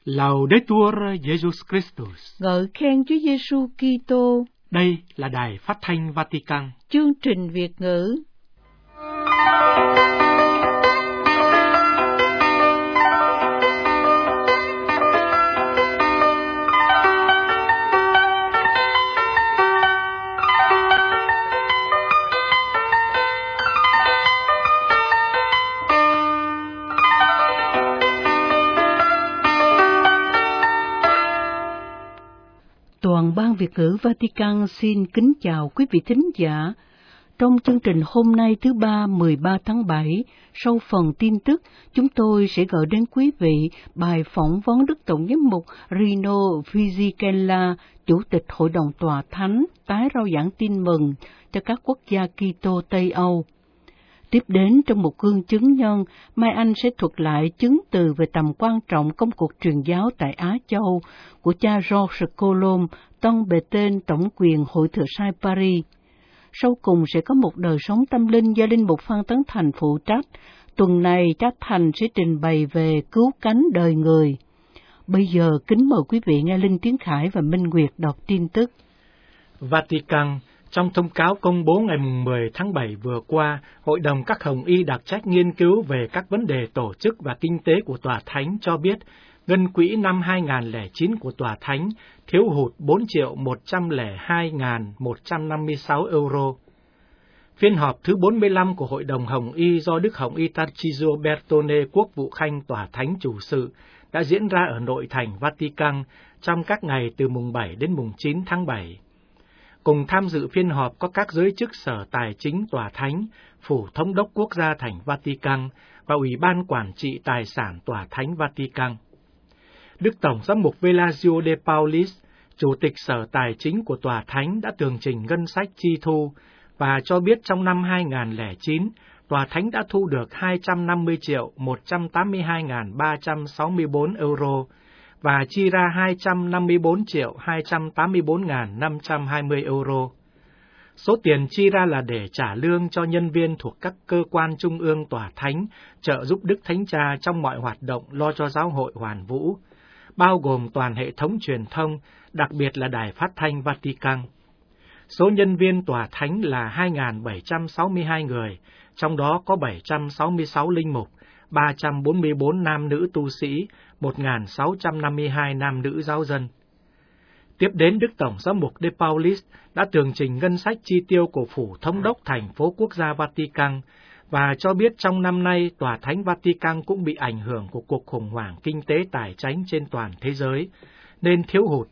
Laudetur Jesus Christus. Ngợi khen Chúa Giêsu Kitô. Đây là Đài Phát thanh Vatican. Chương trình Việt ngữ. Toàn ban Việt ngữ Vatican xin kính chào quý vị thính giả. Trong chương trình hôm nay thứ Ba 13 tháng 7, sau phần tin tức, chúng tôi sẽ gửi đến quý vị bài phỏng vấn Đức Tổng giám mục Rino Fisichella, Chủ tịch Hội đồng Tòa Thánh, tái rao giảng tin mừng cho các quốc gia Kitô Tây Âu. Tiếp đến trong một gương chứng nhân, Mai Anh sẽ thuật lại chứng từ về tầm quan trọng công cuộc truyền giáo tại Á Châu của cha Georges Colomb, tân bề tên Tổng quyền Hội Thừa Sai Paris. Sau cùng sẽ có một đời sống tâm linh do Linh mục Phan Tấn Thành phụ trách. Tuần này cha Thành sẽ trình bày về cứu cánh đời người. Bây giờ kính mời quý vị nghe Linh Tiến Khải và Minh Nguyệt đọc tin tức. Vatican. Trong thông cáo công bố ngày 10 tháng 7 vừa qua, Hội đồng các Hồng Y đặc trách nghiên cứu về các vấn đề tổ chức và kinh tế của Tòa Thánh cho biết, ngân quỹ năm 2009 của Tòa Thánh thiếu hụt 4.102.156 euro. Phiên họp thứ 45 của Hội đồng Hồng Y do Đức Hồng Y Tarcisio Bertone, Quốc vụ Khanh Tòa Thánh chủ sự, đã diễn ra ở nội thành Vatican trong các ngày từ mùng 7 đến mùng 9 tháng 7. Cùng tham dự phiên họp có các giới chức Sở Tài chính Tòa Thánh, Phủ Thống đốc Quốc gia thành Vatican và Ủy ban Quản trị Tài sản Tòa Thánh Vatican. Đức Tổng giám mục Velasio de Paulis, Chủ tịch Sở Tài chính của Tòa Thánh đã tường trình ngân sách chi thu và cho biết trong năm 2009, Tòa Thánh đã thu được 250.182.364 euro, và chi ra 254.284.520 euro. Số tiền chi ra là để trả lương cho nhân viên thuộc các cơ quan trung ương Tòa Thánh, trợ giúp Đức Thánh Cha trong mọi hoạt động lo cho giáo hội hoàn vũ, bao gồm toàn hệ thống truyền thông, đặc biệt là Đài Phát thanh Vatican. Số nhân viên Tòa Thánh là 2.762 người, trong đó có 766 linh mục, 344 nam nữ tu sĩ, 1.652 nam nữ giáo dân. Tiếp đến, Đức Tổng giám mục De Paulis đã tường trình ngân sách chi tiêu của Phủ Thống đốc thành phố quốc gia Vatican và cho biết trong năm nay, Tòa Thánh Vatican cũng bị ảnh hưởng của cuộc khủng hoảng kinh tế tài chánh trên toàn thế giới, nên thiếu hụt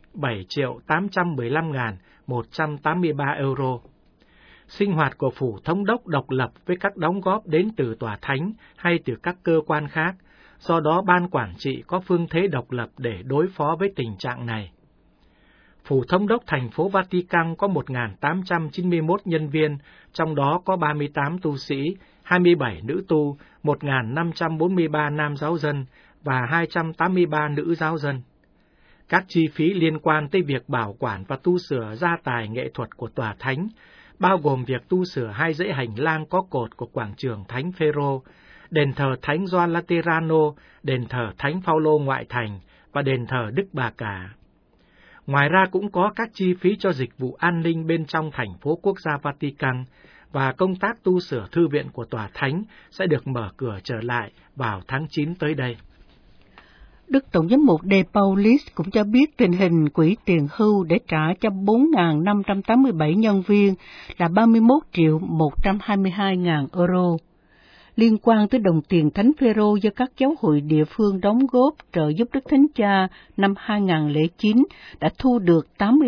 7.815.183 euro. Sinh hoạt của Phủ Thống đốc độc lập với các đóng góp đến từ Tòa Thánh hay từ các cơ quan khác, do đó Ban Quản trị có phương thế độc lập để đối phó với tình trạng này. Phủ Thống đốc thành phố Vatican có 1.891 nhân viên, trong đó có 38 tu sĩ, 27 nữ tu, 1.543 nam giáo dân và 283 nữ giáo dân. Các chi phí liên quan tới việc bảo quản và tu sửa gia tài nghệ thuật của Tòa Thánh, bao gồm việc tu sửa 2 dãy hành lang có cột của quảng trường Thánh Phêrô, đền thờ Thánh Gioan Laterano, đền thờ Thánh Phaolô ngoại thành và đền thờ Đức Bà Cả. Ngoài ra cũng có các chi phí cho dịch vụ an ninh bên trong thành phố quốc gia Vatican, và công tác tu sửa thư viện của Tòa Thánh sẽ được mở cửa trở lại vào tháng 9 tới đây. Đức Tổng giám mục De Paulis cũng cho biết tình hình quỹ tiền hưu để trả cho 4.587 nhân viên là 31.122.000 euro. Liên quan tới đồng tiền Thánh Phêrô do các giáo hội địa phương đóng góp trợ giúp Đức Thánh Cha năm 2009 đã thu được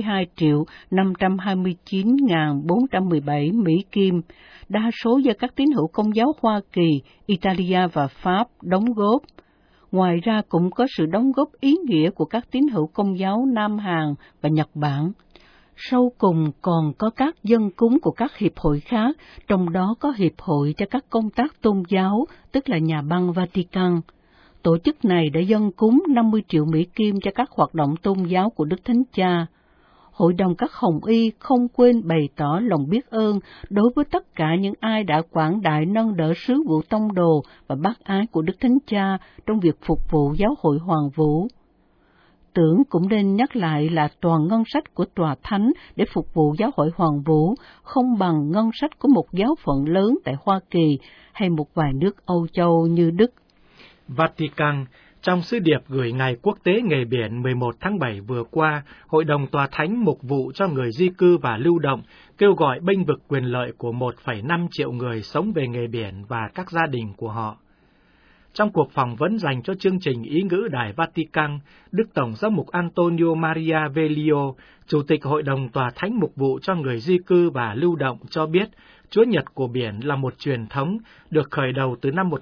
82.529.417 Mỹ Kim, đa số do các tín hữu Công giáo Hoa Kỳ, Italia và Pháp đóng góp. Ngoài ra cũng có sự đóng góp ý nghĩa của các tín hữu Công giáo Nam Hàn và Nhật Bản. Sau cùng còn có các dân cúng của các hiệp hội khác, trong đó có Hiệp hội cho các công tác tôn giáo, tức là Nhà băng Vatican. Tổ chức này đã dâng cúng 50 triệu Mỹ Kim cho các hoạt động tôn giáo của Đức Thánh Cha. Hội đồng các Hồng Y không quên bày tỏ lòng biết ơn đối với tất cả những ai đã quảng đại nâng đỡ sứ vụ tông đồ và bác ái của Đức Thánh Cha trong việc phục vụ giáo hội hoàn vũ. tưởng cũng nên nhắc lại là toàn ngân sách của Tòa Thánh để phục vụ giáo hội Hoàn Vũ không bằng ngân sách của một giáo phận lớn tại Hoa Kỳ hay một vài nước Âu Châu như Đức. Vatican, trong sứ điệp gửi Ngày Quốc tế Nghề biển 11 tháng 7 vừa qua, Hội đồng Tòa Thánh mục vụ cho người di cư và lưu động kêu gọi bênh vực quyền lợi của 1,5 triệu người sống về nghề biển và các gia đình của họ. Trong cuộc phỏng vấn dành cho chương trình Ý ngữ Đài Vatican, Đức Tổng giám mục Antonio Maria Velio, Chủ tịch Hội đồng Tòa Thánh mục vụ cho người di cư và lưu động cho biết, Chúa Nhật của biển là một truyền thống được khởi đầu từ năm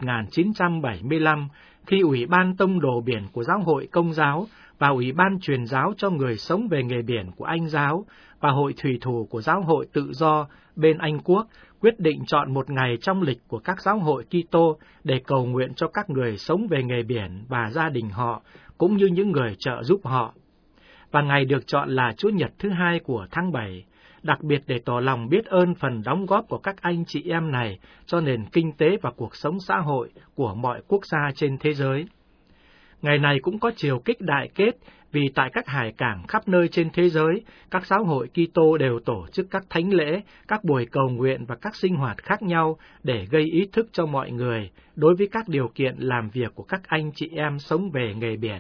1975, khi Ủy ban Tông đồ biển của Giáo hội Công giáo và Ủy ban truyền giáo cho người sống về nghề biển của Anh giáo và Hội thủy thủ của Giáo hội Tự do bên Anh Quốc quyết định chọn một ngày trong lịch của các giáo hội Kitô để cầu nguyện cho các người sống về nghề biển và gia đình họ, cũng như những người trợ giúp họ. Và ngày được chọn là Chúa Nhật thứ 2 của tháng 7, đặc biệt để tỏ lòng biết ơn phần đóng góp của các anh chị em này cho nền kinh tế và cuộc sống xã hội của mọi quốc gia trên thế giới. Ngày này cũng có chiều kích đại kết vì tại các hải cảng khắp nơi trên thế giới, các giáo hội Kitô đều tổ chức các thánh lễ, các buổi cầu nguyện và các sinh hoạt khác nhau để gây ý thức cho mọi người đối với các điều kiện làm việc của các anh chị em sống về nghề biển.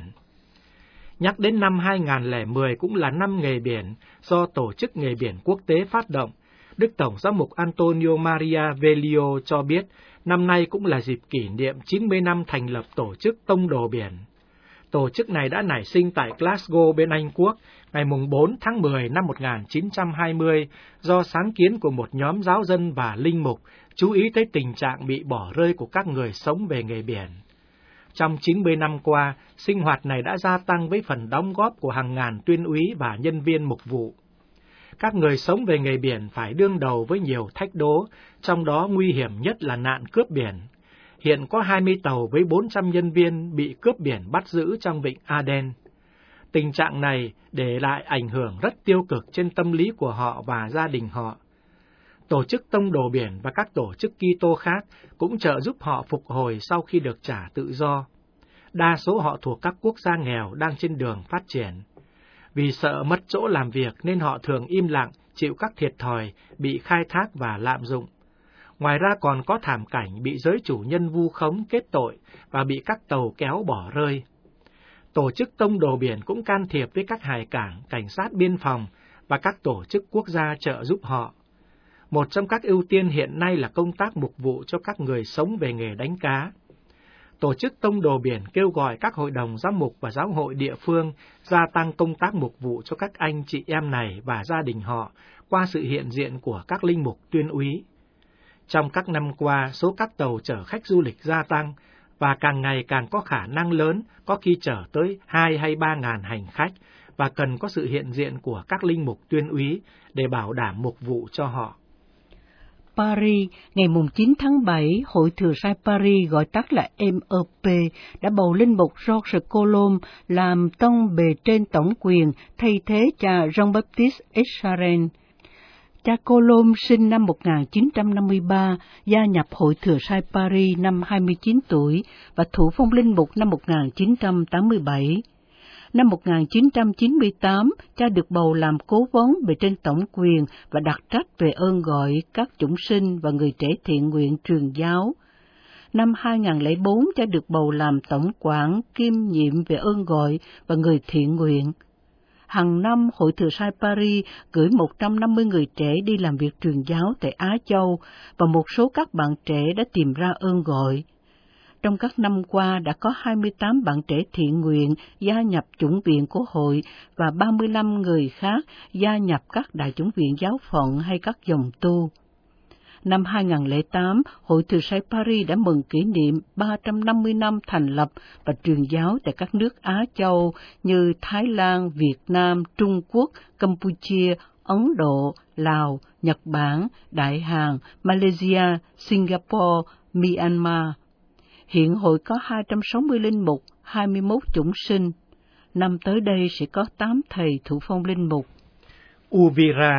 Nhắc đến năm 2010 cũng là năm nghề biển do Tổ chức Nghề biển Quốc tế phát động. Đức Tổng giám mục Antonio Maria Velio cho biết, năm nay cũng là dịp kỷ niệm 90 năm thành lập Tổ chức Tông đồ biển. Tổ chức này đã nảy sinh tại Glasgow bên Anh Quốc ngày 4 tháng 10 năm 1920 do sáng kiến của một nhóm giáo dân và linh mục chú ý tới tình trạng bị bỏ rơi của các người sống về nghề biển. Trong 90 năm qua, sinh hoạt này đã gia tăng với phần đóng góp của hàng ngàn tuyên úy và nhân viên mục vụ. Các người sống về nghề biển phải đương đầu với nhiều thách đố, trong đó nguy hiểm nhất là nạn cướp biển. Hiện có 20 tàu với 400 nhân viên bị cướp biển bắt giữ trong vịnh Aden. Tình trạng này để lại ảnh hưởng rất tiêu cực trên tâm lý của họ và gia đình họ. Tổ chức Tông đồ biển và các tổ chức Kitô khác cũng trợ giúp họ phục hồi sau khi được trả tự do. Đa số họ thuộc các quốc gia nghèo đang trên đường phát triển. Vì sợ mất chỗ làm việc nên họ thường im lặng, chịu các thiệt thòi, bị khai thác và lạm dụng. Ngoài ra còn có thảm cảnh bị giới chủ nhân vu khống kết tội và bị các tàu kéo bỏ rơi. Tổ chức Tông đồ biển cũng can thiệp với các hải cảng, cảnh sát biên phòng và các tổ chức quốc gia trợ giúp họ. Một trong các ưu tiên hiện nay là công tác mục vụ cho các người sống về nghề đánh cá. Tổ chức Tông đồ biển kêu gọi các hội đồng giám mục và giáo hội địa phương gia tăng công tác mục vụ cho các anh chị em này và gia đình họ qua sự hiện diện của các linh mục tuyên úy. Trong các năm qua, số các tàu chở khách du lịch gia tăng và càng ngày càng có khả năng lớn, có khi chở tới 2 hay 3 ngàn hành khách và cần có sự hiện diện của các linh mục tuyên úy để bảo đảm mục vụ cho họ. Paris, ngày 9 tháng 7, Hội Thừa Sai Paris, gọi tắt là MEP, đã bầu linh mục Georges Colomb làm tông bề trên tổng quyền thay thế cha Jean-Baptiste Echaren. Cha Colomb sinh năm 1953, gia nhập Hội Thừa Sai Paris năm 29 tuổi và thụ phong linh mục năm 1987. Năm 1998, cha được bầu làm cố vấn bề trên tổng quyền và đặc trách về ơn gọi các chủng sinh và người trẻ thiện nguyện truyền giáo. Năm 2004, cha được bầu làm tổng quản kiêm nhiệm về ơn gọi và người thiện nguyện. Hàng năm, Hội Thừa Sai Paris gửi 150 người trẻ đi làm việc truyền giáo tại Á Châu và một số các bạn trẻ đã tìm ra ơn gọi. Trong các năm qua đã có 28 bạn trẻ thiện nguyện gia nhập chủng viện của hội và 35 người khác gia nhập các đại chủng viện giáo phận hay các dòng tu. Năm 2008, Hội Thừa Sai Paris đã mừng kỷ niệm 350 năm thành lập và truyền giáo tại các nước Á Châu như Thái Lan, Việt Nam, Trung Quốc, Campuchia, Ấn Độ, Lào, Nhật Bản, Đại Hàn, Malaysia, Singapore, Myanmar. Hiện hội có 260 linh mục, 21 chủng sinh. Năm tới đây sẽ có 8 thầy thụ phong linh mục. Uvira,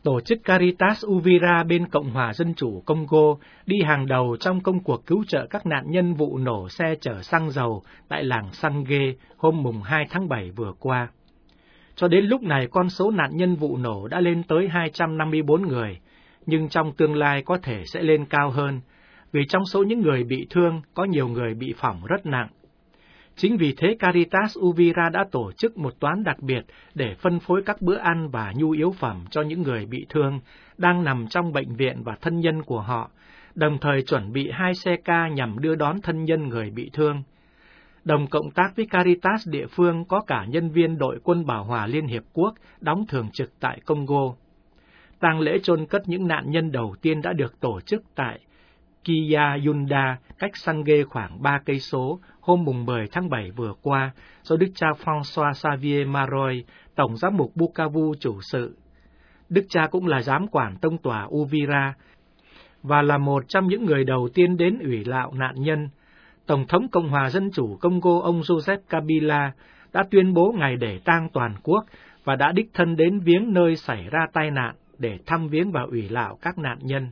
Tổ chức Caritas Uvira bên Cộng hòa Dân chủ Congo đi hàng đầu trong công cuộc cứu trợ các nạn nhân vụ nổ xe chở xăng dầu tại làng Sange hôm mùng 2 tháng 7 vừa qua. Cho đến lúc này, con số nạn nhân vụ nổ đã lên tới 254 người, nhưng trong tương lai có thể sẽ lên cao hơn, vì trong số những người bị thương có nhiều người bị phỏng rất nặng. Chính vì thế, Caritas Uvira đã tổ chức một toán đặc biệt để phân phối các bữa ăn và nhu yếu phẩm cho những người bị thương đang nằm trong bệnh viện và thân nhân của họ, đồng thời chuẩn bị 2 xe ca nhằm đưa đón thân nhân người bị thương. Đồng cộng tác với Caritas địa phương có cả nhân viên đội quân bảo hòa Liên Hiệp Quốc đóng thường trực tại Congo. Tang lễ chôn cất những nạn nhân đầu tiên đã được tổ chức tại Kiyayunda, cách Sange khoảng 3 cây số, hôm mùng 10 tháng 7 vừa qua, do Đức cha François Xavier Maroy, Tổng giám mục Bukavu chủ sự. Đức cha cũng là giám quản tông tòa Uvira, và là một trong những người đầu tiên đến ủy lạo nạn nhân. Tổng thống Cộng hòa Dân chủ Congo ông Joseph Kabila đã tuyên bố ngày để tang toàn quốc và đã đích thân đến viếng nơi xảy ra tai nạn để thăm viếng và ủy lạo các nạn nhân.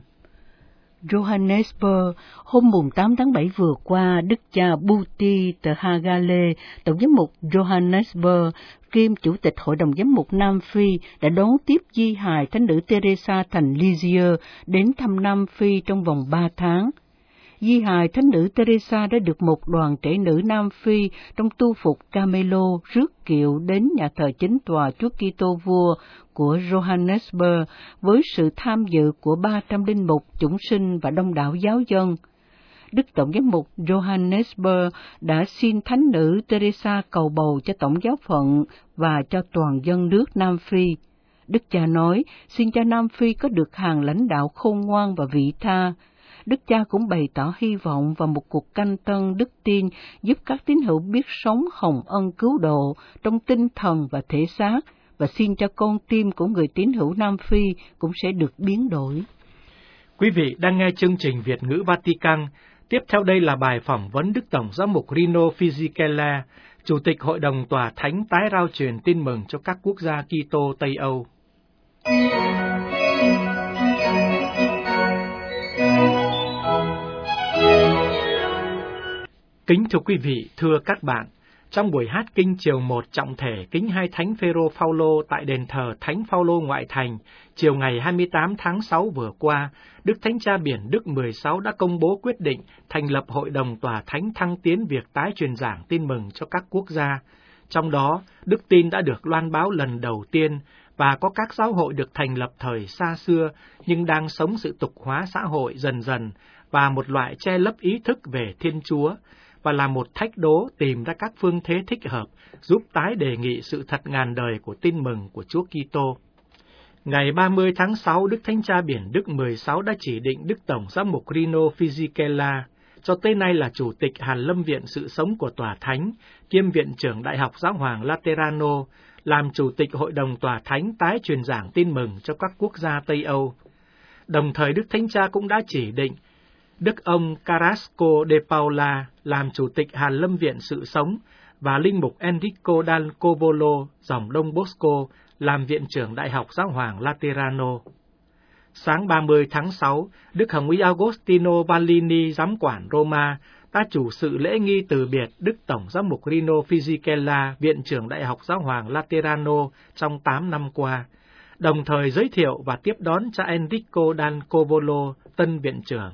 Johannesburg, hôm mùng 8 tháng 7 vừa qua, Đức cha Buti Tehagale, Tổng giám mục Johannesburg, kiêm Chủ tịch Hội đồng Giám mục Nam Phi, đã đón tiếp di hài Thánh nữ Teresa thành Lisieux đến thăm Nam Phi trong vòng 3 tháng. Di hài Thánh nữ Teresa đã được một đoàn trẻ nữ Nam Phi trong tu phục Camelo rước kiệu đến nhà thờ chính tòa Chúa Kitô Vua của Johannesburg với sự tham dự của 300 linh mục, chủng sinh và đông đảo giáo dân. Đức Tổng giám mục Johannesburg đã xin Thánh nữ Teresa cầu bầu cho tổng giáo phận và cho toàn dân nước Nam Phi. Đức cha nói, xin cho Nam Phi có được hàng lãnh đạo khôn ngoan và vị tha. Đức cha cũng bày tỏ hy vọng vào một cuộc canh tân đức tin giúp các tín hữu biết sống hồng ân cứu độ trong tinh thần và thể xác, và xin cho con tim của người tín hữu Nam Phi cũng sẽ được biến đổi. Quý vị đang nghe chương trình Việt ngữ Vatican. Tiếp theo đây là bài phỏng vấn Đức Tổng giám mục Rino Fisichella, Chủ tịch Hội đồng Tòa Thánh tái rao truyền tin mừng cho các quốc gia Kitô Tây Âu. Kính thưa quý vị, thưa các bạn, trong buổi hát kinh chiều 1 trọng thể kính hai Thánh Phêrô Phaolô tại đền thờ Thánh Phaolô ngoại thành, chiều ngày 28 tháng 6 vừa qua, Đức Thánh Cha Biển Đức 16 đã công bố quyết định thành lập Hội đồng Tòa Thánh thăng tiến việc tái truyền giảng tin mừng cho các quốc gia. Trong đó, đức tin đã được loan báo lần đầu tiên và có các giáo hội được thành lập thời xa xưa nhưng đang sống sự tục hóa xã hội dần dần và một loại che lấp ý thức về Thiên Chúa, và là một thách đố tìm ra các phương thế thích hợp giúp tái đề nghị sự thật ngàn đời của tin mừng của Chúa Kitô. Ngày 30 tháng 6, Đức Thánh Cha Biển Đức 16 đã chỉ định Đức Tổng giám mục Rino Fisichella, cho tới nay là Chủ tịch Hàn Lâm Viện Sự Sống của Tòa Thánh, kiêm Viện trưởng Đại học Giáo hoàng Laterano, làm Chủ tịch Hội đồng Tòa Thánh tái truyền giảng tin mừng cho các quốc gia Tây Âu. Đồng thời, Đức Thánh Cha cũng đã chỉ định Đức ông Carrasco de Paula làm Chủ tịch Hàn Lâm Viện Sự Sống và Linh mục Enrico Dal Covolo, dòng Đông Bosco, làm Viện trưởng Đại học Giáo hoàng Laterano. Sáng 30 tháng 6, Đức Hồng Y Agostino Vallini, giám quản Roma, đã chủ sự lễ nghi từ biệt Đức Tổng giám mục Rino Fisichella, Viện trưởng Đại học Giáo hoàng Laterano trong 8 năm qua, đồng thời giới thiệu và tiếp đón cha Enrico Dal Covolo, tân Viện trưởng.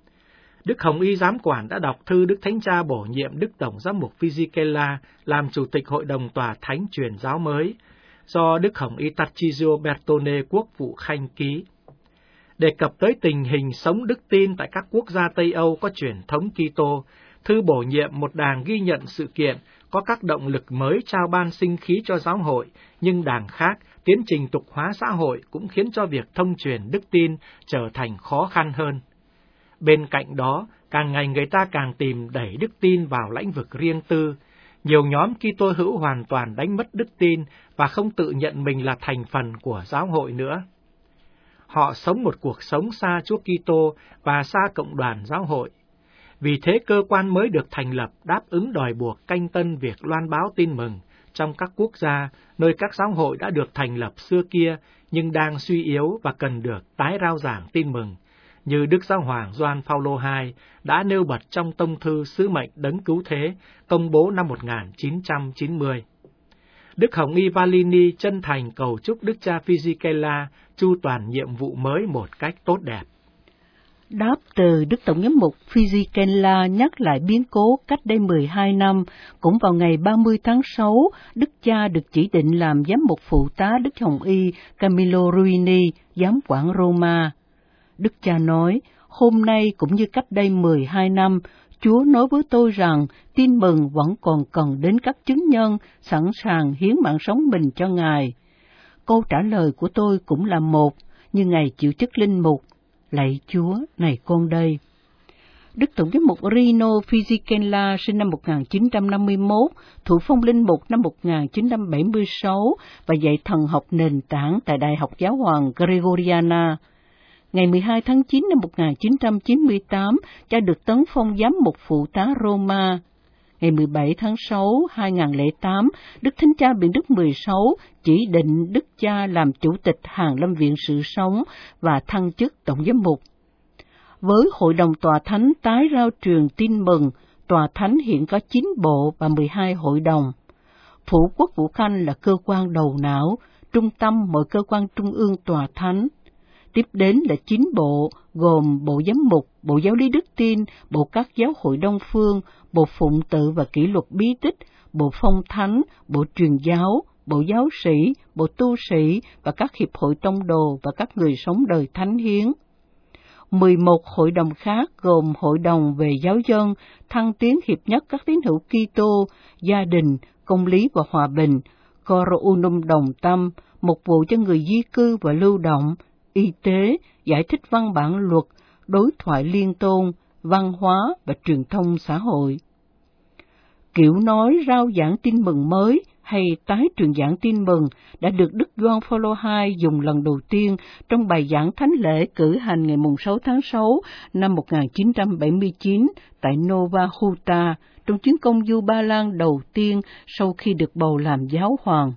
Đức Hồng Y giám quản đã đọc thư Đức Thánh Cha bổ nhiệm Đức Tổng giám mục Fisichella làm Chủ tịch Hội đồng Tòa Thánh truyền giáo mới, do Đức Hồng Y Tarcisio Bertone quốc vụ khanh ký. Đề cập tới tình hình sống đức tin tại các quốc gia Tây Âu có truyền thống Kitô, thư bổ nhiệm một đàng ghi nhận sự kiện có các động lực mới trao ban sinh khí cho giáo hội, nhưng đàng khác, tiến trình tục hóa xã hội cũng khiến cho việc thông truyền đức tin trở thành khó khăn hơn. Bên cạnh đó, càng ngày người ta càng tìm đẩy đức tin vào lĩnh vực riêng tư. Nhiều nhóm Kitô hữu hoàn toàn đánh mất đức tin và không tự nhận mình là thành phần của giáo hội nữa. Họ sống một cuộc sống xa Chúa Kitô và xa cộng đoàn giáo hội. Vì thế cơ quan mới được thành lập đáp ứng đòi buộc canh tân việc loan báo tin mừng, trong các quốc gia nơi các giáo hội đã được thành lập xưa kia nhưng đang suy yếu và cần được tái rao giảng tin mừng, như Đức Giáo hoàng Gioan Phaolô II đã nêu bật trong tông thư Sứ mệnh Đấng Cứu Thế công bố năm 1990. Đức Hồng Y Valini chân thành cầu chúc Đức cha Fisichella chu toàn nhiệm vụ mới một cách tốt đẹp. Đáp từ Đức Tổng giám mục Fisichella nhắc lại biến cố cách đây 12 năm, cũng vào ngày 30 tháng 6, Đức cha được chỉ định làm giám mục phụ tá Đức Hồng Y Camillo Ruini, giám quản Roma. Đức cha nói, hôm nay cũng như cách đây 12 năm, Chúa nói với tôi rằng tin mừng vẫn còn cần đến các chứng nhân sẵn sàng hiến mạng sống mình cho Ngài. Câu trả lời của tôi cũng là một, như Ngài chịu chức linh mục. Lạy Chúa, này con đây. Đức Tổng giám mục Rino Fisichella sinh năm 1951, thụ phong linh mục năm 1976 và dạy thần học nền tảng tại Đại học Giáo hoàng Gregoriana. Ngày 12 tháng 9 năm 1998, cha được tấn phong giám mục phụ tá Roma. Ngày 17 tháng 6, 2008, Đức Thánh Cha Benedict XVI chỉ định Đức cha làm chủ tịch Hàng Lâm Viện Sự Sống và thăng chức Tổng giám mục. Với Hội đồng Tòa Thánh tái rao truyền tin mừng, Tòa Thánh hiện có 9 bộ và 12 hội đồng. Phủ Quốc vụ Khanh là cơ quan đầu não, trung tâm mọi cơ quan trung ương Tòa Thánh. Tiếp đến là 9 bộ, gồm Bộ Giám mục, Bộ Giáo lý Đức tin, Bộ các giáo hội Đông phương, Bộ Phụng tự và kỷ luật bí tích, Bộ Phong thánh, Bộ Truyền giáo, Bộ Giáo sĩ, Bộ Tu sĩ và các hiệp hội tông đồ và các người sống đời thánh hiến. 11 hội đồng khác gồm Hội đồng về giáo dân, thăng tiến hiệp nhất các tín hữu Kitô, gia đình, công lý và hòa bình, Coro Unum đồng tâm, mục vụ cho người di cư và lưu động, y tế, giải thích văn bản luật, đối thoại liên tôn, văn hóa và truyền thông xã hội. Kiểu nói rao giảng tin mừng mới hay tái truyền giảng tin mừng đã được Đức Gioan Phaolô II dùng lần đầu tiên trong bài giảng thánh lễ cử hành ngày 6 tháng 6 năm 1979 tại Nova Huta, trong chuyến công du Ba Lan đầu tiên sau khi được bầu làm giáo hoàng.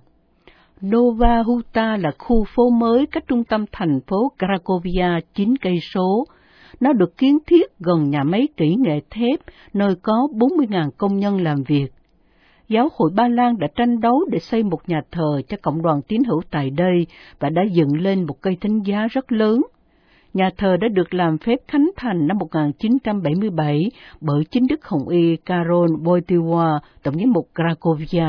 Nova Huta là khu phố mới cách trung tâm thành phố Cracovia 9 cây số. Nó được kiến thiết gần nhà máy kỹ nghệ thép, nơi có 40.000 công nhân làm việc. Giáo hội Ba Lan đã tranh đấu để xây một nhà thờ cho cộng đoàn tín hữu tại đây và đã dựng lên một cây thánh giá rất lớn. Nhà thờ đã được làm phép khánh thành năm 1977 bởi chính Đức Hồng Y Karol Wojtyła, Tổng giám mục Cracovia.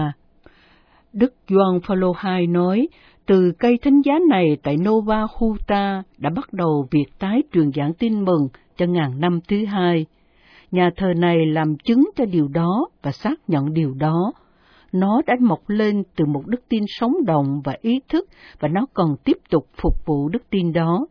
Đức Gioan Phaolô II nói, từ cây thánh giá này tại Nova Huta đã bắt đầu việc tái truyền giảng tin mừng cho ngàn năm thứ hai. Nhà thờ này làm chứng cho điều đó và xác nhận điều đó. Nó đã mọc lên từ một đức tin sống động và ý thức, và nó còn tiếp tục phục vụ đức tin đó.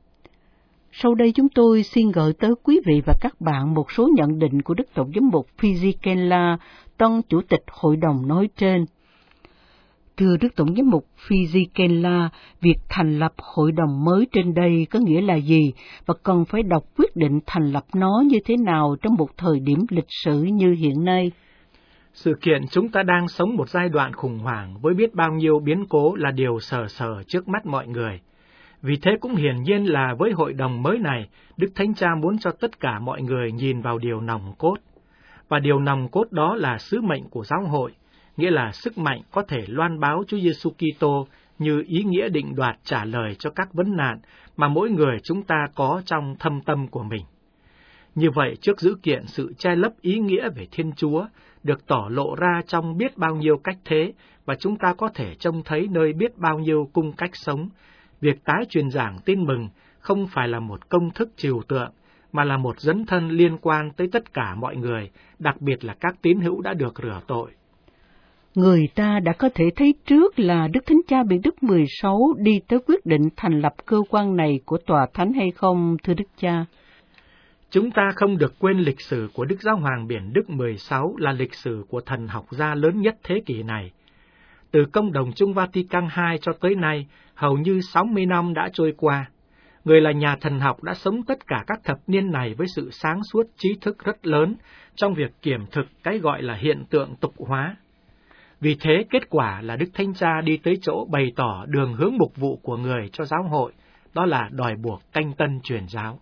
Sau đây chúng tôi xin gửi tới quý vị và các bạn một số nhận định của Đức Tổng giám mục Fisichella, tân chủ tịch hội đồng nói trên. Thưa Đức Tổng giám mục Fisichella, việc thành lập hội đồng mới trên đây có nghĩa là gì, và cần phải đọc quyết định thành lập nó như thế nào trong một thời điểm lịch sử như hiện nay? Sự kiện chúng ta đang sống một giai đoạn khủng hoảng với biết bao nhiêu biến cố là điều sờ sờ trước mắt mọi người. Vì thế cũng hiển nhiên là với hội đồng mới này, Đức Thánh Cha muốn cho tất cả mọi người nhìn vào điều nòng cốt. Và điều nòng cốt đó là sứ mệnh của giáo hội, nghĩa là sức mạnh có thể loan báo Chúa Giêsu Kitô như ý nghĩa định đoạt trả lời cho các vấn nạn mà mỗi người chúng ta có trong thâm tâm của mình. Như vậy, trước dữ kiện sự che lấp ý nghĩa về Thiên Chúa được tỏ lộ ra trong biết bao nhiêu cách thế, và chúng ta có thể trông thấy nơi biết bao nhiêu cung cách sống, việc tái truyền giảng tin mừng không phải là một công thức trừu tượng, mà là một dấn thân liên quan tới tất cả mọi người, đặc biệt là các tín hữu đã được rửa tội. Người ta đã có thể thấy trước là Đức Thánh Cha Benedict XVI đi tới quyết định thành lập cơ quan này của Tòa Thánh hay không, thưa Đức Cha? Chúng ta không được quên lịch sử của Đức Giáo hoàng Benedict XVI là lịch sử của thần học gia lớn nhất thế kỷ này. Từ Công đồng Chung Vatican II cho tới nay, hầu như 60 năm đã trôi qua. Người là nhà thần học đã sống tất cả các thập niên này với sự sáng suốt trí thức rất lớn trong việc kiểm thực cái gọi là hiện tượng tục hóa. Vì thế, kết quả là Đức Thánh Cha đi tới chỗ bày tỏ đường hướng mục vụ của người cho giáo hội, đó là đòi buộc canh tân truyền giáo.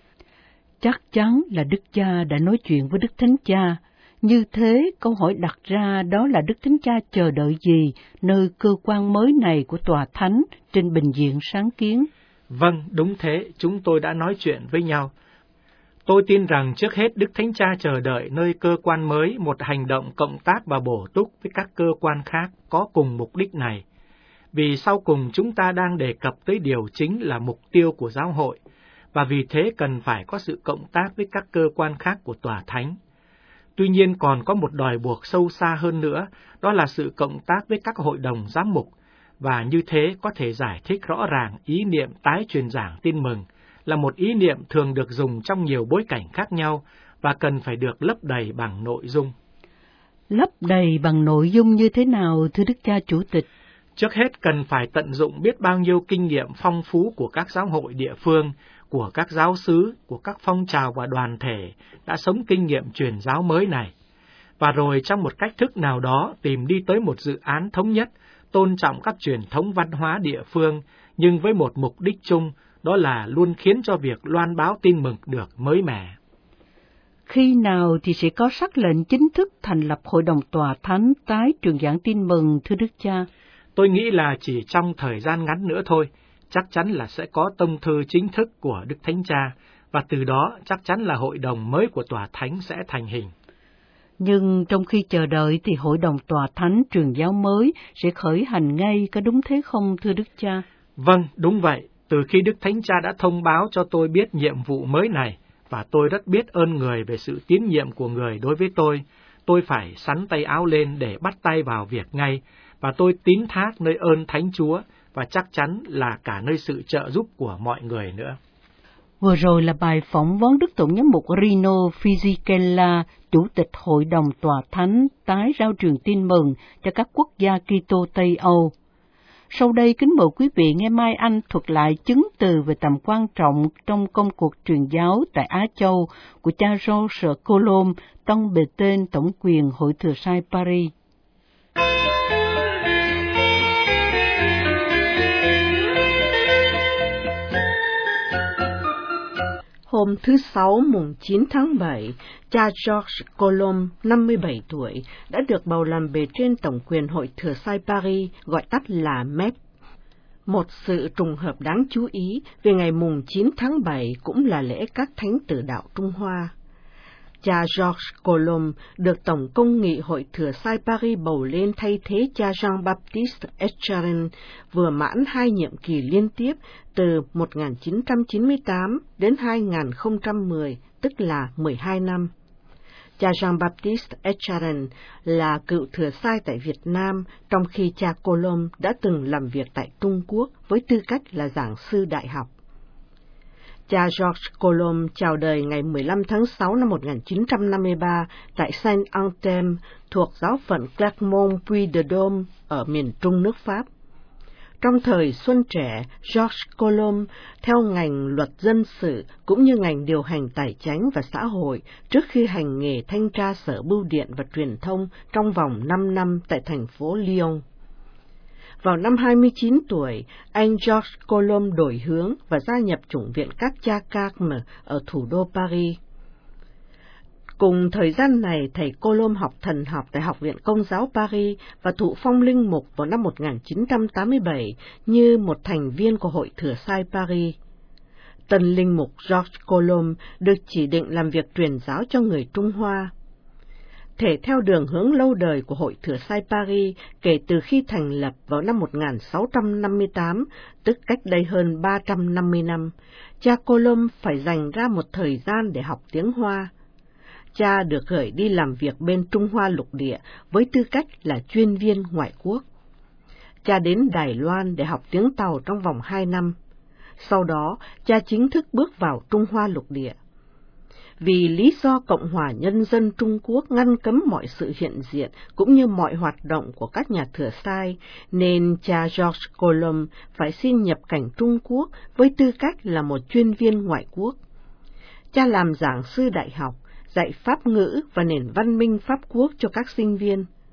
Chắc chắn là Đức Cha đã nói chuyện với Đức Thánh Cha. Như thế, câu hỏi đặt ra đó là Đức Thánh Cha chờ đợi gì nơi cơ quan mới này của Tòa Thánh trên bình diện sáng kiến? Vâng, đúng thế, chúng tôi đã nói chuyện với nhau. Tôi tin rằng trước hết Đức Thánh Cha chờ đợi nơi cơ quan mới một hành động cộng tác và bổ túc với các cơ quan khác có cùng mục đích này. Vì sau cùng chúng ta đang đề cập tới điều chính là mục tiêu của giáo hội, và vì thế cần phải có sự cộng tác với các cơ quan khác của Tòa Thánh. Tuy nhiên còn có một đòi buộc sâu xa hơn nữa, đó là sự cộng tác với các hội đồng giám mục, và như thế có thể giải thích rõ ràng ý niệm tái truyền giảng tin mừng, là một ý niệm thường được dùng trong nhiều bối cảnh khác nhau và cần phải được lấp đầy bằng nội dung. Lấp đầy bằng nội dung như thế nào, thưa Đức Cha Chủ tịch? Trước hết cần phải tận dụng biết bao nhiêu kinh nghiệm phong phú của các giáo hội địa phương, của các giáo xứ, của các phong trào và đoàn thể đã sống kinh nghiệm truyền giáo mới này. Và rồi trong một cách thức nào đó tìm đi tới một dự án thống nhất, tôn trọng các truyền thống văn hóa địa phương, nhưng với một mục đích chung, đó là luôn khiến cho việc loan báo tin mừng được mới mẻ. Khi nào thì sẽ có sắc lệnh chính thức thành lập Hội đồng Tòa Thánh tái truyền giảng tin mừng, thưa Đức Cha? Tôi nghĩ là chỉ trong thời gian ngắn nữa thôi, chắc chắn là sẽ có tông thư chính thức của Đức Thánh Cha, và từ đó chắc chắn là hội đồng mới của Tòa Thánh sẽ thành hình. Nhưng trong khi chờ đợi thì Hội đồng Tòa Thánh truyền giáo mới sẽ khởi hành ngay, có đúng thế không, thưa Đức Cha? Vâng, đúng vậy. Từ khi Đức Thánh Cha đã thông báo cho tôi biết nhiệm vụ mới này, và tôi rất biết ơn người về sự tín nhiệm của người đối với tôi phải xắn tay áo lên để bắt tay vào việc ngay, và tôi tín thác nơi ơn Thánh Chúa, và chắc chắn là cả nơi sự trợ giúp của mọi người nữa. Vừa rồi là bài phỏng vấn Đức Tổng giám mục Rino Fisichella, Chủ tịch Hội đồng Tòa Thánh tái rao truyền tin mừng cho các quốc gia Kitô Tây Âu. Sau đây kính mời quý vị nghe Mai Anh thuật lại chứng từ về tầm quan trọng trong công cuộc truyền giáo tại Á Châu của cha Georges Coulomb, tân bề tên Tổng quyền Hội Thừa Sai Paris. Hôm thứ Sáu mùng 9 tháng 7, cha Georges Coulomb, 57 tuổi, đã được bầu làm bề trên Tổng quyền Hội Thừa Sai Paris, gọi tắt là MEP. Một sự trùng hợp đáng chú ý vì ngày mùng 9 tháng 7 cũng là lễ các thánh tử đạo Trung Hoa. Cha Georges Coulomb được Tổng công nghị Hội Thừa Sai Paris bầu lên thay thế cha Jean-Baptiste Etcherin, vừa mãn 2 nhiệm kỳ liên tiếp từ 1998 đến 2010, tức là 12 năm. Cha Jean-Baptiste Etcherin là cựu thừa sai tại Việt Nam, trong khi cha Coulomb đã từng làm việc tại Trung Quốc với tư cách là giảng sư đại học. Cha Georges Coulomb chào đời ngày 15 tháng 6 năm 1953 tại Saint-Antoine, thuộc giáo phận Clermont-Puy-de-Dôme ở miền Trung nước Pháp. Trong thời xuân trẻ, Georges Coulomb theo ngành luật dân sự cũng như ngành điều hành tài chánh và xã hội trước khi hành nghề thanh tra Sở Bưu điện và Truyền thông trong vòng 5 năm tại thành phố Lyon. Vào năm 29 tuổi, anh Georges Coulomb đổi hướng và gia nhập chủng viện các cha Carme ở thủ đô Paris. Cùng thời gian này, thầy Coulomb học thần học tại Học viện Công giáo Paris và thụ phong linh mục vào năm 1987 như một thành viên của Hội Thừa Sai Paris. Tân linh mục Georges Coulomb được chỉ định làm việc truyền giáo cho người Trung Hoa. Thể theo đường hướng lâu đời của Hội Thừa Sai Paris kể từ khi thành lập vào năm 1658, tức cách đây hơn 350 năm, cha Coulomb phải dành ra một thời gian để học tiếng Hoa. Cha được gửi đi làm việc bên Trung Hoa lục địa với tư cách là chuyên viên ngoại quốc. Cha đến Đài Loan để học tiếng Tàu trong vòng 2 năm. Sau đó, cha chính thức bước vào Trung Hoa lục địa. Vì lý do Cộng hòa Nhân dân Trung Quốc ngăn cấm mọi sự hiện diện cũng như mọi hoạt động của các nhà thừa sai, nên cha Georges Coulomb phải xin nhập cảnh Trung Quốc với tư cách là một chuyên viên ngoại quốc. Cha làm giảng sư đại học, dạy Pháp ngữ và nền văn minh Pháp quốc cho các sinh viên.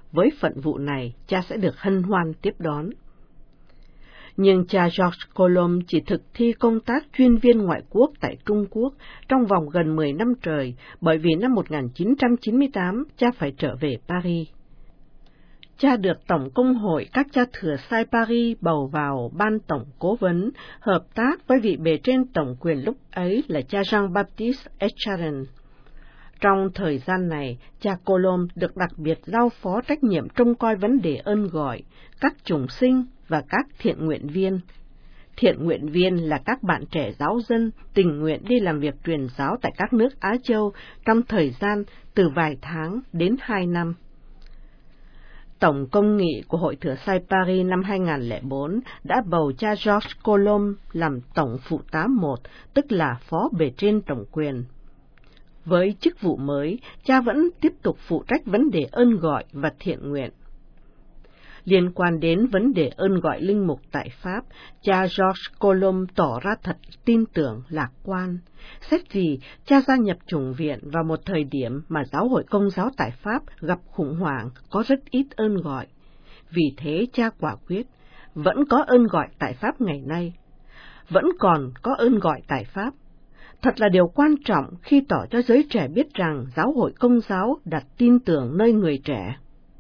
với phận vụ này cha sẽ được hân hoan tiếp đón. Nhưng cha George Colomb chỉ thực thi công tác chuyên viên ngoại quốc tại Trung Quốc trong vòng gần 10 năm trời, bởi vì năm 1998 cha phải trở về Paris. Cha được Tổng Công hội các cha thừa sai Paris bầu vào ban tổng cố vấn, hợp tác với vị bề trên tổng quyền lúc ấy là cha Jean-Baptiste Echardin. Trong thời gian này, cha Colomb được đặc biệt giao phó trách nhiệm trông coi vấn đề ơn gọi, các chủng sinh và các thiện nguyện viên. Thiện nguyện viên là các bạn trẻ giáo dân tình nguyện đi làm việc truyền giáo tại các nước Á Châu trong thời gian từ vài tháng đến 2 năm. Tổng Công nghị của Hội Thừa Sai Paris năm 2004 đã bầu cha George Colomb làm Tổng Phụ tá 1, tức là Phó bề trên tổng quyền. Với chức vụ mới, cha vẫn tiếp tục phụ trách vấn đề ơn gọi và thiện nguyện. Liên quan đến vấn đề ơn gọi linh mục tại Pháp, cha George Colomb tỏ ra thật tin tưởng, lạc quan. Xét gì, cha gia nhập chủng viện vào một thời điểm mà giáo hội Công giáo tại Pháp gặp khủng hoảng, có rất ít ơn gọi. Vì thế cha quả quyết, vẫn có ơn gọi tại Pháp ngày nay. Vẫn còn có ơn gọi tại Pháp. Thật là điều quan trọng khi tỏ cho giới trẻ biết rằng giáo hội Công giáo đặt tin tưởng nơi người trẻ.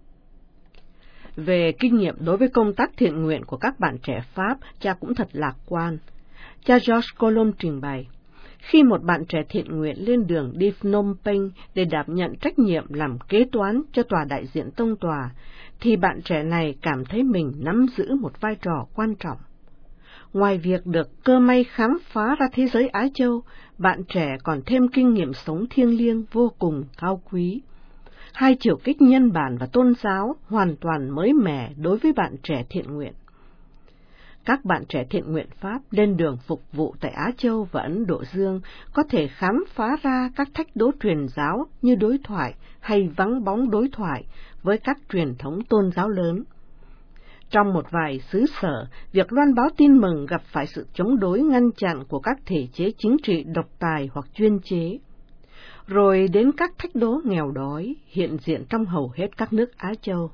Về kinh nghiệm đối với công tác thiện nguyện của các bạn trẻ Pháp, cha cũng thật lạc quan. Cha George Colomb trình bày, khi một bạn trẻ thiện nguyện lên đường đi Phnom Penh để đảm nhận trách nhiệm làm kế toán cho tòa đại diện tông tòa, thì bạn trẻ này cảm thấy mình nắm giữ một vai trò quan trọng. Ngoài việc được cơ may khám phá ra thế giới Á Châu, bạn trẻ còn thêm kinh nghiệm sống thiêng liêng vô cùng cao quý. Hai chiều kích nhân bản và tôn giáo hoàn toàn mới mẻ đối với bạn trẻ thiện nguyện. Các bạn trẻ thiện nguyện Pháp lên đường phục vụ tại Á Châu và Ấn Độ Dương có thể khám phá ra các thách đố truyền giáo như đối thoại hay vắng bóng đối thoại với các truyền thống tôn giáo lớn. Trong một vài xứ sở, việc loan báo tin mừng gặp phải sự chống đối ngăn chặn của các thể chế chính trị độc tài hoặc chuyên chế. Rồi đến các thách đố nghèo đói hiện diện trong hầu hết các nước Á Châu.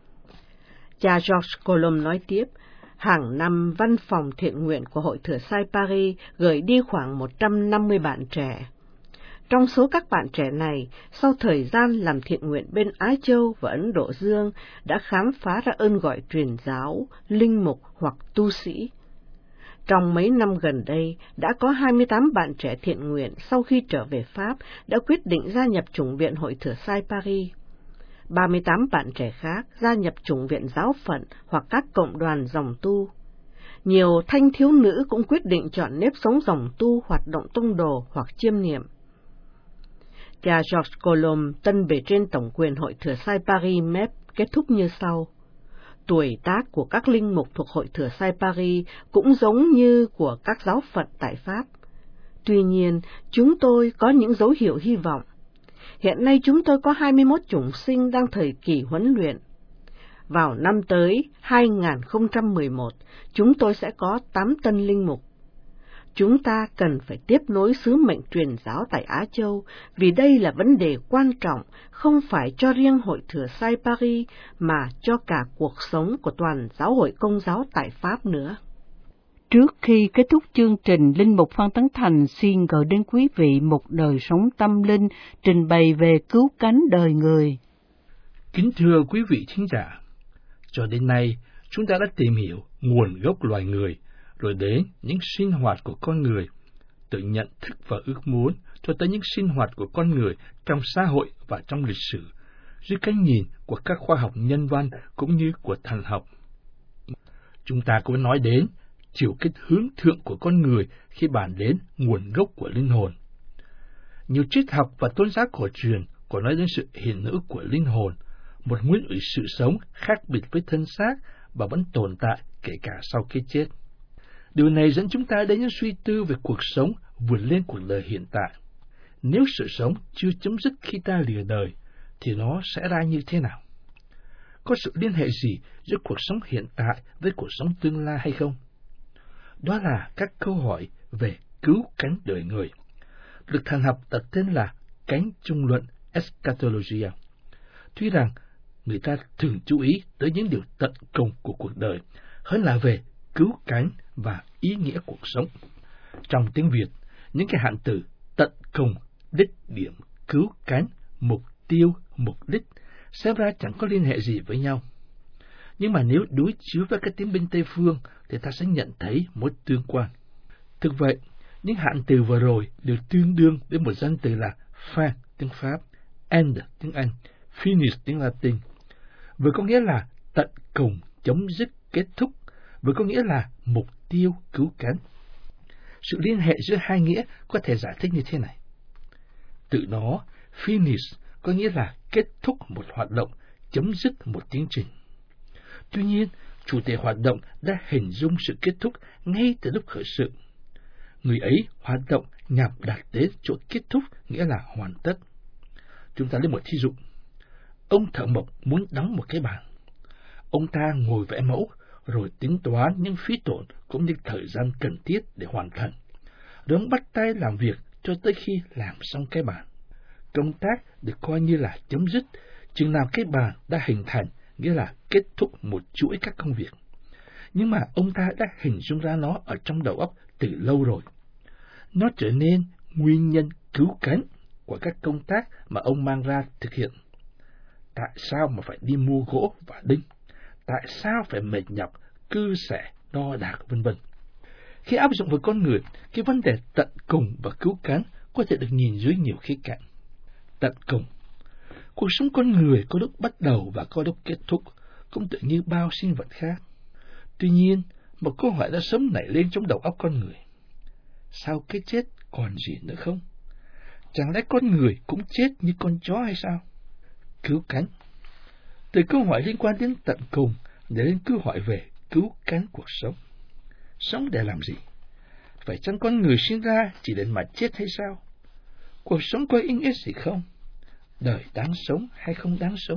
Cha George Colomb nói tiếp, hàng năm văn phòng thiện nguyện của Hội Thừa Sai Paris gửi đi khoảng 150 bạn trẻ. Trong số các bạn trẻ này, sau thời gian làm thiện nguyện bên Á Châu và Ấn Độ Dương, đã khám phá ra ơn gọi truyền giáo, linh mục hoặc tu sĩ. Trong mấy năm gần đây, đã có 28 bạn trẻ thiện nguyện sau khi trở về Pháp đã quyết định gia nhập chủng viện Hội Thừa Sai Paris. 38 bạn trẻ khác gia nhập chủng viện giáo phận hoặc các cộng đoàn dòng tu. Nhiều thanh thiếu nữ cũng quyết định chọn nếp sống dòng tu, hoạt động tông đồ hoặc chiêm niệm. Cha George Colomb, tân bề trên tổng quyền Hội Thừa Sai Paris MEP, kết thúc như sau. Tuổi tác của các linh mục thuộc Hội Thừa Sai Paris cũng giống như của các giáo phận tại Pháp. Tuy nhiên, chúng tôi có những dấu hiệu hy vọng. Hiện nay chúng tôi có 21 chủng sinh đang thời kỳ huấn luyện. Vào năm tới 2011, chúng tôi sẽ có 8 tân linh mục. Chúng ta cần phải tiếp nối sứ mệnh truyền giáo tại Á Châu, vì đây là vấn đề quan trọng, không phải cho riêng Hội Thừa Sai Paris, mà cho cả cuộc sống của toàn giáo hội Công giáo tại Pháp nữa. Trước khi kết thúc chương trình, Linh mục Phan Tấn Thành xin gửi đến quý vị một đời sống tâm linh trình bày về cứu cánh đời người. Kính thưa quý vị thính giả, cho đến nay chúng ta đã tìm hiểu nguồn gốc loài người, rồi đến những sinh hoạt của con người, từ nhận thức và ước muốn cho tới những sinh hoạt của con người trong xã hội và trong lịch sử, dưới cái nhìn của các khoa học nhân văn cũng như của thần học. Chúng ta cũng nói đến chiều kích hướng thượng của con người khi bàn đến nguồn gốc của linh hồn. Nhiều triết học và tôn giáo cổ truyền có nói đến sự hiện hữu của linh hồn, một nguyên ủy sự sống khác biệt với thân xác và vẫn tồn tại kể cả sau cái chết. Điều này dẫn chúng ta đến những suy tư về cuộc sống vượt lên cuộc đời hiện tại. Nếu sự sống chưa chấm dứt khi ta lìa đời, thì nó sẽ ra như thế nào? Có sự liên hệ gì giữa cuộc sống hiện tại với cuộc sống tương lai hay không? Đó là các câu hỏi về cứu cánh đời người, được thần học đặt tên là cánh trung luận eschatologia. Tuy rằng người ta thường chú ý tới những điều tận cùng của cuộc đời hơn là về cứu cánh và ý nghĩa cuộc sống. Trong tiếng Việt, những cái hạn từ tận cùng, đích điểm, cứu cánh, mục tiêu, mục đích xem ra chẳng có liên hệ gì với nhau. Nhưng mà nếu đối chiếu với các tiếng bên Tây phương thì ta sẽ nhận thấy mối tương quan. Thực vậy, những hạn từ vừa rồi đều tương đương với một danh từ là fin tiếng Pháp, end tiếng Anh, finish tiếng Latin, vừa có nghĩa là tận cùng, chấm dứt, kết thúc, vừa có nghĩa là mục tiêu, cứu cánh. Sự liên hệ giữa hai nghĩa có thể giải thích như thế này. Từ nó, finish có nghĩa là kết thúc một hoạt động, chấm dứt một tiến trình. Tuy nhiên, chủ thể hoạt động đã hình dung sự kết thúc ngay từ lúc khởi sự. Người ấy hoạt động nhằm đạt đến chỗ kết thúc, nghĩa là hoàn tất. Chúng ta lấy một thí dụ. Ông thợ mộc muốn đóng một cái bàn. Ông ta ngồi vẽ mẫu, rồi tính toán những phí tổn cũng như thời gian cần thiết để hoàn thành. Rồi ông bắt tay làm việc cho tới khi làm xong cái bàn. Công tác được coi như là chấm dứt, chừng nào cái bàn đã hình thành, nghĩa là kết thúc một chuỗi các công việc. Nhưng mà ông ta đã hình dung ra nó ở trong đầu óc từ lâu rồi. Nó trở nên nguyên nhân cứu cánh của các công tác mà ông mang ra thực hiện. Tại sao mà phải đi mua gỗ và đinh? Tại sao phải mệt nhọc, cư xẻ, đo đạc, vân vân. Khi áp dụng với con người, cái vấn đề tận cùng và cứu cánh có thể được nhìn dưới nhiều khía cạnh. Tận cùng. Cuộc sống con người có lúc bắt đầu và có lúc kết thúc, cũng tự như bao sinh vật khác. Tuy nhiên, một câu hỏi đã sớm nảy lên trong đầu óc con người. Sau cái chết còn gì nữa không? Chẳng lẽ con người cũng chết như con chó hay sao? Cứu cánh. Từ câu hỏi liên quan đến tận cùng để đến câu hỏi về cứu cánh cuộc sống. Sống để làm gì? Phải chăng con người sinh ra chỉ để mà chết hay sao? Cuộc sống có ý nghĩa gì không? Đời đáng sống hay không đáng sống?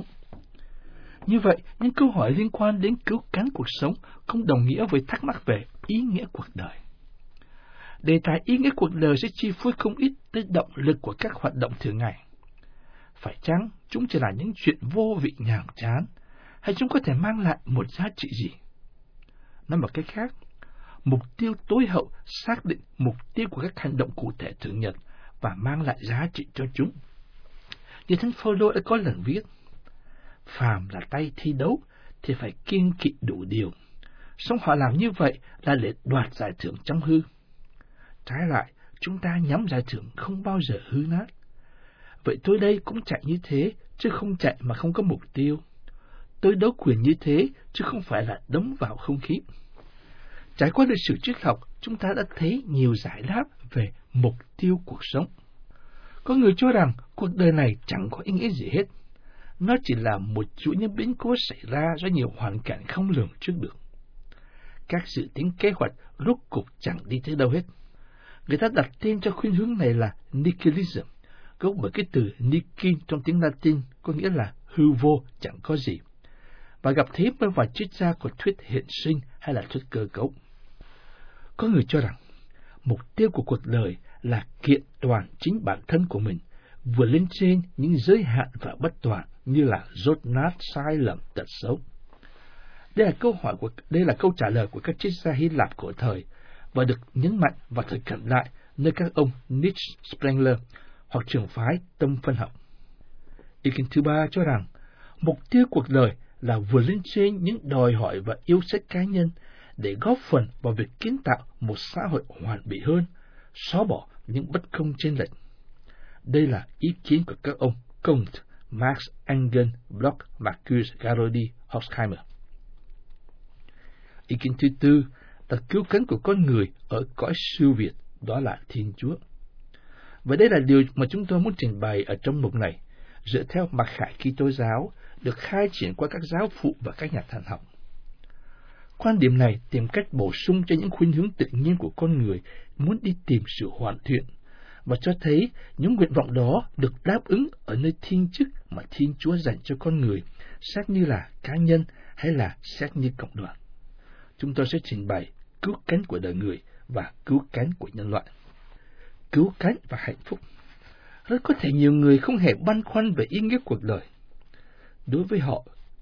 Như vậy, những câu hỏi liên quan đến cứu cánh cuộc sống không đồng nghĩa với thắc mắc về ý nghĩa cuộc đời. Đề tài ý nghĩa cuộc đời sẽ chi phối không ít tới động lực của các hoạt động thường ngày. Phải chăng chúng chỉ là những chuyện vô vị nhàm chán, hay chúng có thể mang lại một giá trị gì? Nói một cách khác, mục tiêu tối hậu xác định mục tiêu của các hành động cụ thể thường nhật và mang lại giá trị cho chúng. Như Thánh Phaolô đã có lần viết, phàm là tay thi đấu thì phải kiêng kỵ đủ điều. Song họ làm như vậy là để đoạt giải thưởng trong hư. Trái lại, chúng ta nhắm giải thưởng không bao giờ hư nát. Vậy tôi đây cũng chạy như thế, chứ không chạy mà không có mục tiêu. Tôi đấu quyền như thế, chứ không phải là đấm vào không khí. Trải qua lịch sử triết học, chúng ta đã thấy nhiều giải đáp về mục tiêu cuộc sống. Có người cho rằng cuộc đời này chẳng có ý nghĩa gì hết. Nó chỉ là một chuỗi những biến cố xảy ra do nhiều hoàn cảnh không lường trước được. Các dự tính kế hoạch rốt cục chẳng đi tới đâu hết. Người ta đặt tên cho khuynh hướng này là nihilism, gốc bởi cái từ nihil trong tiếng Latin có nghĩa là hư vô, chẳng có gì, và gặp thế với vài triết gia của thuyết hiện sinh hay là thuyết cơ cấu. Có người cho rằng mục tiêu của cuộc đời là kiện toàn chính bản thân của mình, vượt lên trên những giới hạn và bất toàn như là dốt nát, sai lầm, tật xấu. Đây là câu trả lời của các triết gia Hy Lạp cổ thời và được nhấn mạnh vào thời cận đại nơi các ông Nietzsche, Spengler hoặc trường phái tâm phân học. Ý kiến thứ ba cho rằng mục tiêu cuộc đời là vượt lên trên những đòi hỏi và yêu sách cá nhân để góp phần vào việc kiến tạo một xã hội hoàn bị hơn, xóa bỏ những bất công chênh lệch. Đây là ý kiến của các ông Comte, Marx, Engels, Bloch, Marcuse, Garodi, Horkheimer. Ý kiến thứ tư là cứu cánh của con người ở cõi siêu việt, đó là Thiên Chúa. Và đây là điều mà chúng tôi muốn trình bày ở trong mục này, dựa theo mặc khải Kitô giáo được khai triển qua các giáo phụ và các nhà thần học. Quan điểm này tìm cách bổ sung cho những khuynh hướng tự nhiên của con người muốn đi tìm sự hoàn thiện, và cho thấy những nguyện vọng đó được đáp ứng ở nơi thiên chức mà Thiên Chúa dành cho con người, xét như là cá nhân hay là xét như cộng đoàn. Chúng tôi sẽ trình bày cứu cánh của đời người và cứu cánh của nhân loại. Cứu cánh và hạnh phúc. Rất có thể nhiều người không hề băn khoăn về ý nghĩa cuộc đời. Đối với họ,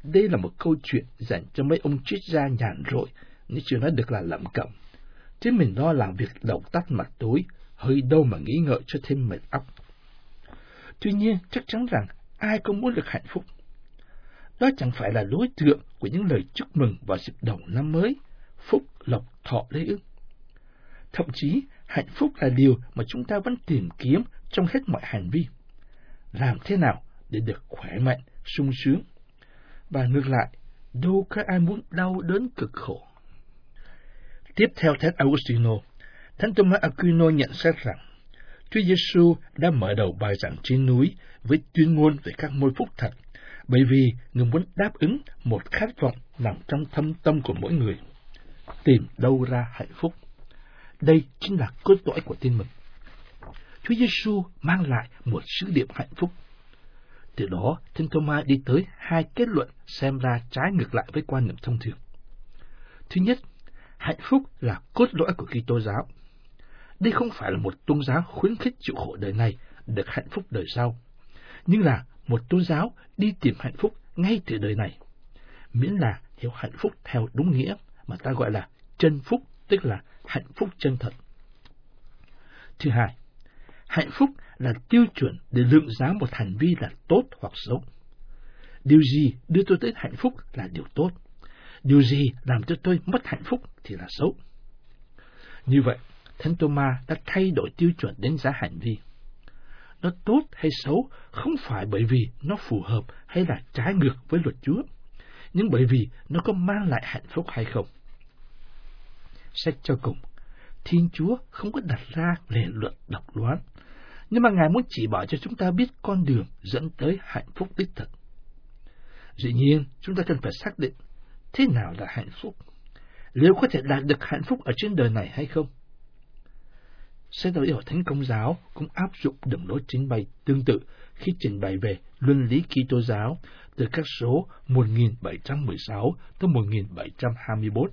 đây là một câu chuyện dành cho mấy ông triết gia nhàn rỗi, nếu chưa nói được là lẩm cẩm. Chứ mình lo làm việc đầu tắt mặt tối, hơi đâu mà nghĩ ngợi cho thêm mệt óc. Tuy nhiên, chắc chắn rằng ai cũng muốn được hạnh phúc. Đó chẳng phải là đối tượng của những lời chúc mừng vào dịp đầu năm mới, phúc lộc thọ lê ư. Thậm chí, hạnh phúc là điều mà chúng ta vẫn tìm kiếm trong hết mọi hành vi. Làm thế nào để được khỏe mạnh, sung sướng? Và ngược lại, đâu có ai muốn đau đớn cực khổ. Tiếp theo Thánh Augustino, Thánh Thomas Aquino nhận xét rằng Chúa Giêsu đã mở đầu bài giảng trên núi với tuyên ngôn về các môi phúc thật, bởi vì Người muốn đáp ứng một khát vọng nằm trong thâm tâm của mỗi người. Tìm đâu ra hạnh phúc? Đây chính là cốt lõi của tin mừng. Chúa Giêsu mang lại một sứ điệp hạnh phúc. Từ đó, Thánh Thomas đi tới hai kết luận xem ra trái ngược lại với quan niệm thông thường. Thứ nhất, hạnh phúc là cốt lõi của Kitô giáo. Đây không phải là một tôn giáo khuyến khích chịu khổ đời này được hạnh phúc đời sau, nhưng là một tôn giáo đi tìm hạnh phúc ngay từ đời này, miễn là hiểu hạnh phúc theo đúng nghĩa mà ta gọi là chân phúc, tức là hạnh phúc chân thật. Thứ hai, hạnh phúc là tiêu chuẩn để lượng giá một hành vi là tốt hoặc xấu. Điều gì đưa tôi tới hạnh phúc là điều tốt, điều gì làm cho tôi mất hạnh phúc thì là xấu. Như vậy, Thánh Thomas đã thay đổi tiêu chuẩn đánh giá hành vi. Nó tốt hay xấu không phải bởi vì nó phù hợp hay là trái ngược với luật Chúa, nhưng bởi vì nó có mang lại hạnh phúc hay không. Xét cho cùng, Thiên Chúa không có đặt ra lề luật độc đoán, nhưng mà Ngài muốn chỉ bảo cho chúng ta biết con đường dẫn tới hạnh phúc đích thực. Dĩ nhiên, chúng ta cần phải xác định thế nào là hạnh phúc, liệu có thể đạt được hạnh phúc ở trên đời này hay không. Sách Đạo lý Hội Thánh Công giáo cũng áp dụng đường lối trình bày tương tự khi trình bày về luân lý Kitô giáo từ các số 1716 tới 1721.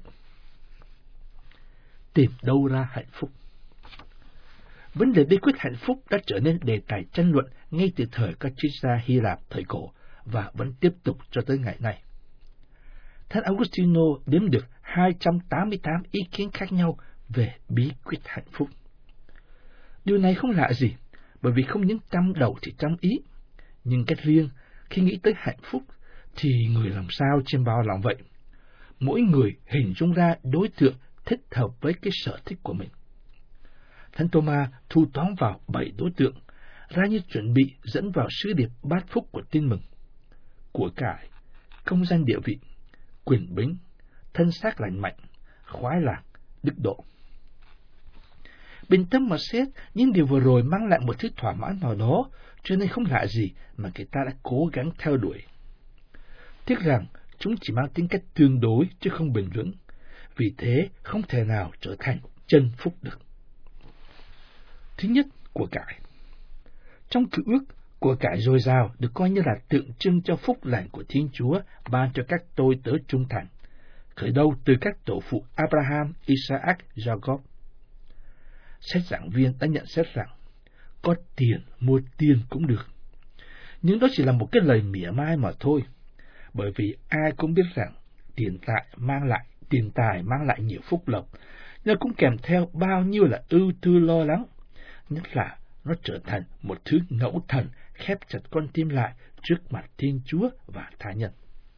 Tìm đâu ra hạnh phúc? Vấn đề bí quyết hạnh phúc đã trở nên đề tài tranh luận ngay từ thời các triết gia Hy Lạp thời cổ và vẫn tiếp tục cho tới ngày nay. Thánh Augustino đếm được 288 ý kiến khác nhau về bí quyết hạnh phúc. Điều này không lạ gì, bởi vì không những trăm đầu thì trăm ý, nhưng cách riêng khi nghĩ tới hạnh phúc thì người làm sao chiêm bao lòng vậy. Mỗi người hình dung ra đối tượng thích hợp với cái sở thích của mình. Thánh Thomas thu tóm vào 7 đối tượng, ra như chuẩn bị dẫn vào sứ điệp bát phúc của tin mừng: của cải, công danh địa vị, quyền bính, thân xác lành mạnh, khoái lạc, đức độ. Bình tâm mà xét, những điều vừa rồi mang lại một thứ thỏa mãn nào đó, cho nên không lạ gì mà người ta đã cố gắng theo đuổi. Tiếc rằng chúng chỉ mang tính cách tương đối chứ không bền vững, vì thế không thể nào trở thành chân phúc được. Thứ nhất, của cải. Trong Cựu Ước, của cải dồi dào được coi như là tượng trưng cho phúc lành của Thiên Chúa ban cho các tôi tớ trung thành, khởi đầu từ các tổ phụ Abraham, Isaac, Jacob. Sách giảng viên đã nhận xét rằng có tiền mua tiên cũng được, nhưng đó chỉ là một cái lời mỉa mai mà thôi, bởi vì ai cũng biết rằng tiền tài mang lại nhiều phúc lộc, nhưng cũng kèm theo bao nhiêu là ưu tư lo lắng, nhất là nó trở thành một thứ ngẫu thần khép chặt con tim lại trước mặt Thiên Chúa và tha nhân.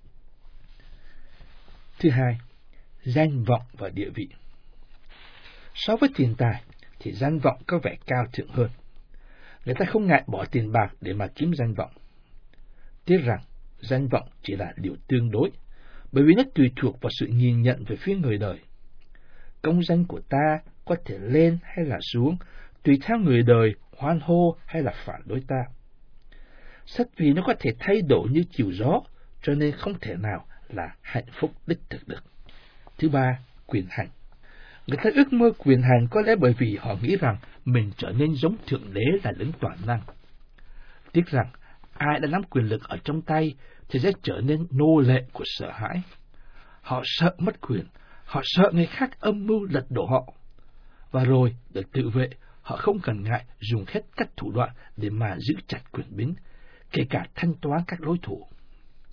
Thứ hai, danh vọng và địa vị. So với tiền tài thì danh vọng có vẻ cao thượng hơn. Người ta không ngại bỏ tiền bạc để mà kiếm danh vọng. Tiếc rằng danh vọng chỉ là điều tương đối, bởi vì nó tùy thuộc vào sự nhìn nhận về phía người đời. Công danh của ta có thể lên hay là xuống, tùy theo người đời hoan hô hay là phản đối ta. Sách vì nó có thể thay đổi như chiều gió, cho nên không thể nào là hạnh phúc đích thực được. Thứ ba, quyền hành. Người ta ước mơ quyền hành có lẽ bởi vì họ nghĩ rằng mình trở nên giống Thượng Đế là đấng toàn năng. Tiếc rằng ai đã nắm quyền lực ở trong tay thì sẽ trở nên nô lệ của sợ hãi. Họ sợ mất quyền, họ sợ người khác âm mưu lật đổ họ. Và rồi, để tự vệ, họ không cần ngại dùng hết các thủ đoạn để mà giữ chặt quyền bính, kể cả thanh toán các đối thủ.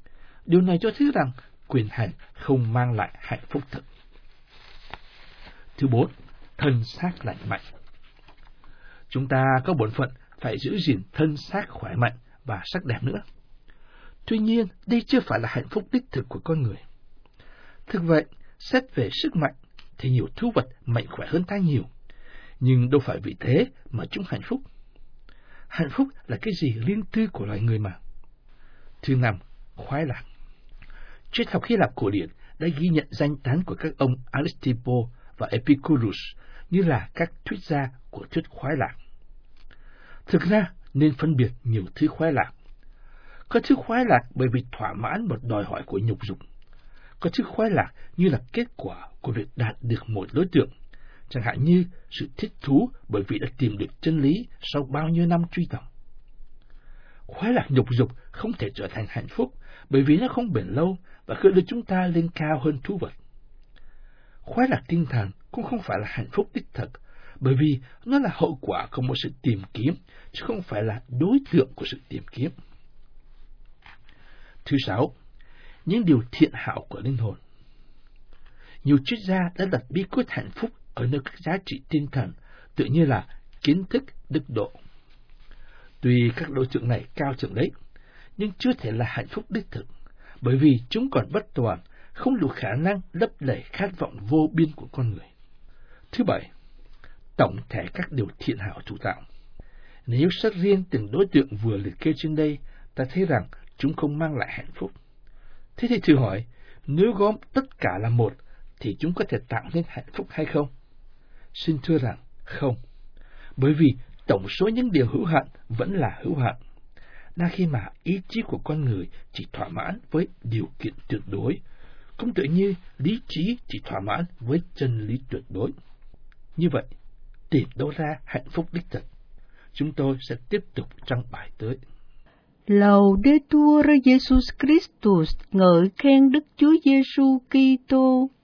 Điều này cho thấy rằng quyền hành không mang lại hạnh phúc thực. Thứ 4, thân xác lành mạnh. Chúng ta có bổn phận phải giữ gìn thân xác khỏe mạnh và sắc đẹp nữa. Tuy nhiên, đây chưa phải là hạnh phúc đích thực của con người. Thực vậy, xét về sức mạnh, thì nhiều thú vật mạnh khỏe hơn ta nhiều. Nhưng đâu phải vì thế mà chúng hạnh phúc. Hạnh phúc là cái gì riêng tư của loài người mà. Thứ 5, khoái lạc. Triết học Hy Lạp cổ điển đã ghi nhận danh tán của các ông Aristipo và Epicurus như là các thuyết gia của thuyết khoái lạc. Thực ra, nên phân biệt nhiều thứ khoái lạc. Có thứ khoái lạc bởi vì thỏa mãn một đòi hỏi của nhục dục. Có thứ khoái lạc như là kết quả của việc đạt được một đối tượng, chẳng hạn như sự thích thú bởi vì đã tìm được chân lý sau bao nhiêu năm truy tầm. Khoái lạc nhục dục không thể trở thành hạnh phúc bởi vì nó không bền lâu và cứ đưa chúng ta lên cao hơn thú vật. Khoái lạc tinh thần cũng không phải là hạnh phúc đích thực bởi vì nó là hậu quả của một sự tìm kiếm chứ không phải là đối tượng của sự tìm kiếm. Thứ 6, những điều thiện hảo của linh hồn. Nhiều triết gia đã đặt bí quyết hạnh phúc ở nơi các giá trị tinh thần, tự như là kiến thức, đức độ. Tuy các đối tượng này cao thượng đấy, nhưng chưa thể là hạnh phúc đích thực, bởi vì chúng còn bất toàn, không đủ khả năng lấp đầy khát vọng vô biên của con người. Thứ 7, tổng thể các điều thiện hảo thụ tạo. Nếu xét riêng từng đối tượng vừa liệt kê trên đây, ta thấy rằng chúng không mang lại hạnh phúc. Thế thì thử hỏi, nếu gom tất cả là một, thì chúng có thể tạo nên hạnh phúc hay không? Xin thưa rằng, không. Bởi vì tổng số những điều hữu hạn vẫn là hữu hạn. Đa khi mà ý chí của con người chỉ thỏa mãn với điều kiện tuyệt đối, cũng tự như lý trí chỉ thỏa mãn với chân lý tuyệt đối. Như vậy, tìm đâu ra hạnh phúc đích thực? Chúng tôi sẽ tiếp tục trong bài tới. Laudetur Jesus Christus, ngợi khen Đức Chúa Giêsu Kitô.